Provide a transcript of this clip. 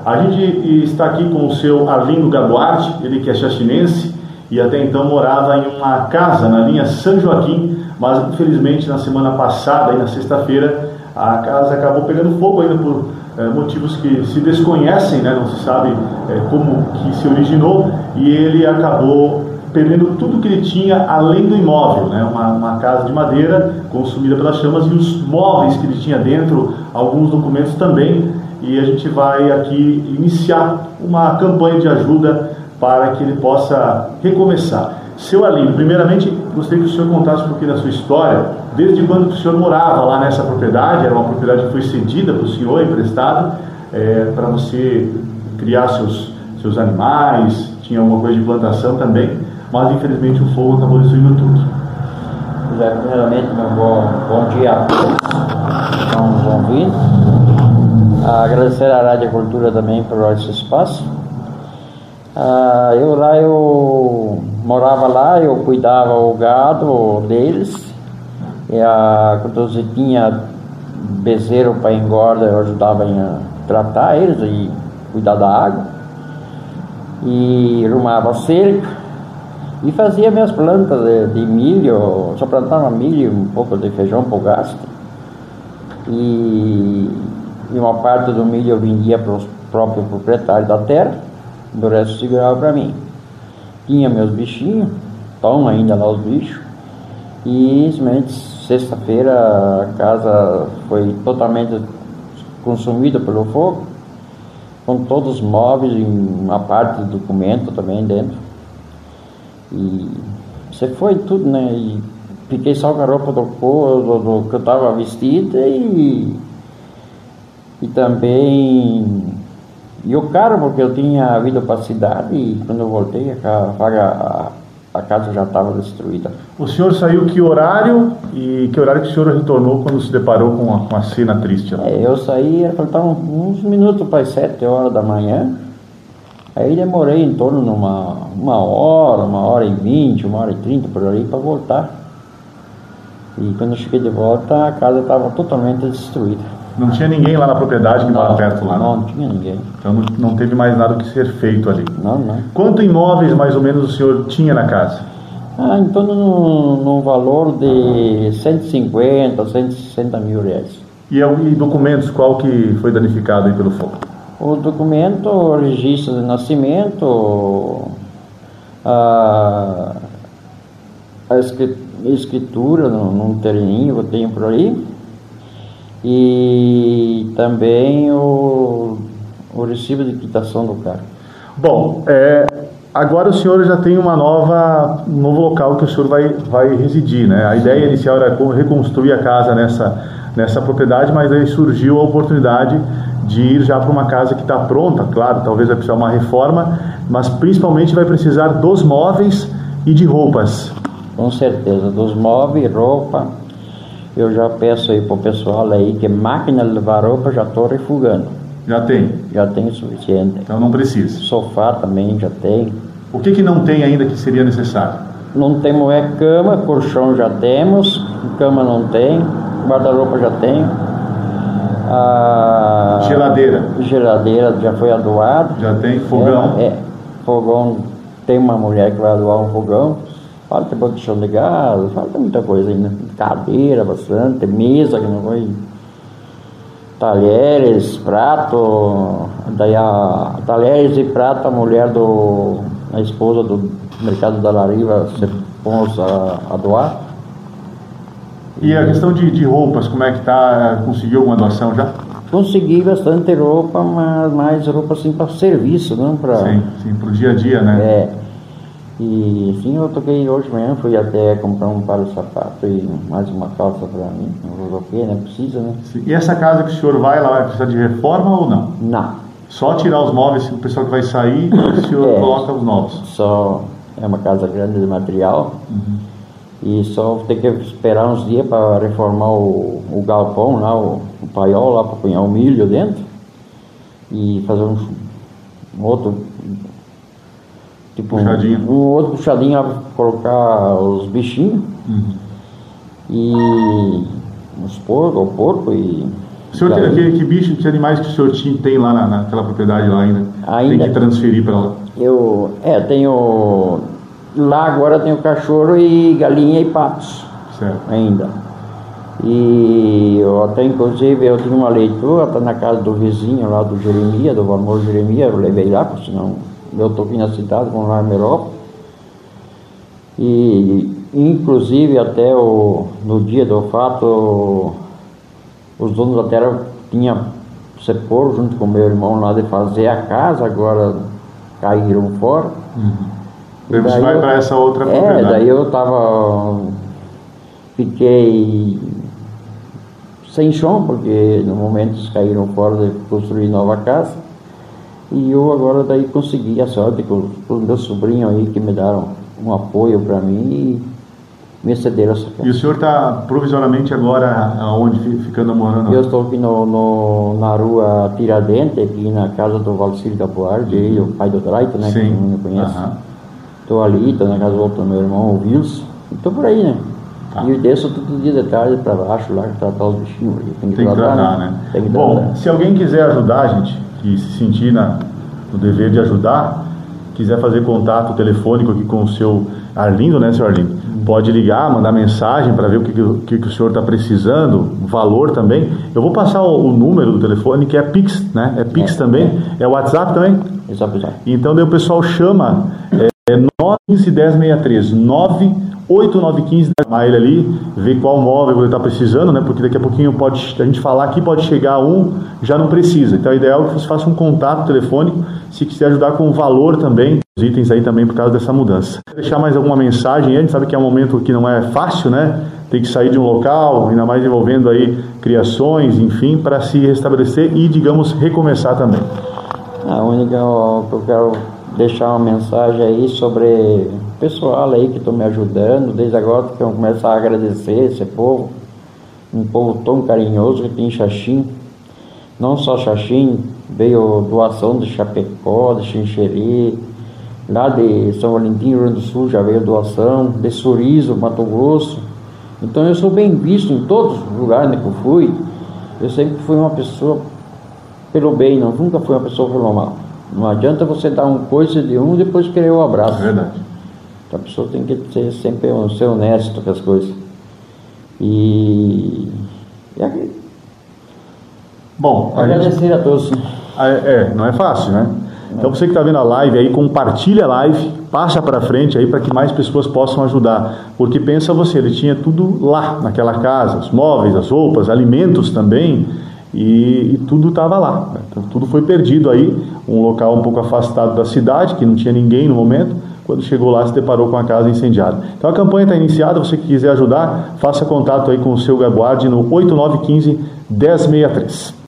A gente está aqui com o seu Arlindo Gaduarte, ele que é xaxinense e até então morava em uma casa na linha São Joaquim, mas infelizmente na semana passada, aí na sexta-feira, a casa acabou pegando fogo ainda por motivos que se desconhecem, né? Não se sabe como que se originou, e ele acabou perdendo tudo que ele tinha além do imóvel, né? Uma casa de madeira consumida pelas chamas e os móveis que ele tinha dentro, alguns documentos também, e a gente vai aqui iniciar uma campanha de ajuda para que ele possa recomeçar. Seu Arlindo, primeiramente gostaria que o senhor contasse um pouquinho da sua história, desde quando o senhor morava lá nessa propriedade. Era uma propriedade que foi cedida para o senhor, emprestada, para você criar seus animais, tinha alguma coisa de plantação também, mas infelizmente o fogo acabou destruindo tudo. Primeiramente, meu bom dia a todos que estão nos ouvindo. Agradecer à Rádio Cultura também por esse espaço. Eu morava lá, eu cuidava o gado deles, quando você tinha bezerro para engorda, eu ajudava a tratar eles e cuidar da água, e arrumava cerca e fazia minhas plantas de milho. Só plantava milho, um pouco de feijão para o gasto, e uma parte do milho eu vendia para os próprios proprietários da terra, do resto segurava para mim. Tinha meus bichinhos, estão ainda lá os bichos, e simplesmente sexta-feira a casa foi totalmente consumida pelo fogo, com todos os móveis e uma parte do documento também dentro. E você foi tudo, né? E fiquei só com a roupa do que eu estava vestida e também o carro, porque eu tinha vindo para a cidade e quando eu voltei a casa já estava destruída. O senhor saiu que horário e que horário que o senhor retornou quando se deparou com a cena triste? Eu saí, faltavam uns minutos para as 7 horas da manhã. Aí demorei em torno de uma hora e 20, 1h30 por ali para voltar. E quando eu cheguei de volta, a casa estava totalmente destruída. Não tinha ninguém lá na propriedade que mora perto lá? Não tinha ninguém. Então não teve mais nada que ser feito ali? Não. Quanto imóveis mais ou menos o senhor tinha na casa? Em torno no valor de 150, 160 mil reais. E documentos, qual que foi danificado aí pelo fogo? O documento, o registro de nascimento, a escritura num terreninho que eu tenho por aí, e também o recibo de quitação do carro. Bom, agora o senhor já tem um novo local que o senhor vai residir, né? A ideia inicial era reconstruir a casa nessa propriedade, mas aí surgiu a oportunidade de ir já para uma casa que está pronta. Claro, talvez vai precisar uma reforma, mas principalmente vai precisar dos móveis e de roupas. Com certeza, dos móveis, roupa. Eu já peço aí para o pessoal aí que máquina de lavar roupa já estou refugando. Já tem? Já tem o suficiente. Então não precisa. Sofá também já tem. O que não tem ainda que seria necessário? Não temos cama, colchão já temos, cama não tem, guarda-roupa já tem. Geladeira já foi doada. Já tem fogão? Fogão, tem uma mulher que vai doar um fogão. Falta botijão de gás, falta muita coisa ainda. Cadeira bastante, mesa que não foi. Talheres, prato. Daí talheres e prato, a esposa do mercado da Lariva se pôs a doar. E a questão de roupas, como é que tá? Conseguiu alguma doação já? Consegui bastante roupa, mas mais roupa assim para serviço, não para... Sim, para o dia a dia, né? E assim eu toquei hoje mesmo, fui até comprar um par de sapato e mais uma calça para mim, não coloquei, né? Precisa, né? Sim. E essa casa que o senhor vai lá, vai precisar de reforma ou não? Não. Só tirar os móveis, o pessoal que vai sair, o senhor coloca os novos? Só, é uma casa grande de material. E só tem que esperar uns dias para reformar o galpão lá, o paiol lá, para pôr o milho dentro e fazer um outro tipo puxadinho. Um outro puxadinho para colocar os bichinhos e os porcos, o porco e O senhor tem que bicho, que animais que o senhor tem lá naquela propriedade lá ainda? Tem que transferir para lá? Eu tenho... Lá agora tenho cachorro e galinha e patos. Certo. Ainda. E eu até, inclusive, eu tinha uma leitura, está na casa do vizinho lá do Jeremias, do Valmor Jeremias, eu levei lá, porque senão eu estou aqui na cidade com o Armerópolis. E, inclusive, até no dia do fato, os donos da terra tinham se pôr junto com meu irmão lá de fazer a casa, agora caíram fora. Daí você vai para essa outra propriedade. Daí eu fiquei sem chão, porque no momento eles caíram fora de construir nova casa. E eu agora daí consegui a sorte com os meus sobrinhos aí que me deram um apoio para mim e me cederam essa casa. E o senhor está provisoriamente agora aonde, ficando morando? Eu estou aqui na rua Tiradentes, aqui na casa do Valcírio Gabuardi, o pai do Draito, né? Sim. Que não me conhece. Estou ali, estou na casa do outro meu irmão, o Wilson, e estou por aí, né? E eu desço todo dia de tarde para baixo lá, tratar os bichinhos. Tem que tratar, né? Tem que Bom, tratar. se alguém quiser ajudar, gente, que se sentir no dever de ajudar, quiser fazer contato telefônico aqui com o seu Arlindo, né, seu Arlindo? Pode ligar, mandar mensagem para ver o que o senhor está precisando, o valor também. Eu vou passar o número do telefone, que é Pix, né? É Pix também? É o WhatsApp também? Exato. Então daí o pessoal chama 915-1063, 98915, chamar ele ali, ver qual móvel ele está precisando, né? Porque daqui a pouquinho a gente falar aqui, pode chegar já não precisa. Então é ideal que você faça um contato telefônico, se quiser ajudar com o valor também, os itens aí também por causa dessa mudança. Deixar mais alguma mensagem? A gente sabe que é um momento que não é fácil, né? Tem que sair de um local, ainda mais envolvendo aí criações, enfim, para se restabelecer e, digamos, recomeçar também. A única que eu quero deixar uma mensagem aí sobre o pessoal aí que estão me ajudando, desde agora que eu começo a agradecer esse povo, um povo tão carinhoso que tem em Xaxim, não só Xaxim, veio doação de Chapecó, de Xinxerê, lá de São Valentim, Rio Grande do Sul já veio doação, de Sorriso, Mato Grosso. Então eu sou bem visto em todos os lugares que eu fui. Eu sempre fui uma pessoa pelo bem, nunca fui uma pessoa pelo mal. Não adianta você dar um coice de um e depois querer o abraço. É verdade. Então a pessoa tem que sempre ser honesto com as coisas. Bom, agradecer a todos. Não é fácil, né? Então você que está vendo a live aí, compartilha a live, passa para frente aí para que mais pessoas possam ajudar. Porque pensa você, ele tinha tudo lá naquela casa, os móveis, as roupas, alimentos também, e tudo estava lá. Então, tudo foi perdido aí, um local um pouco afastado da cidade, que não tinha ninguém no momento. Quando chegou lá, se deparou com a casa incendiada. Então a campanha está iniciada, você que quiser ajudar, faça contato aí com o seu Gabuardi no 8915-1063.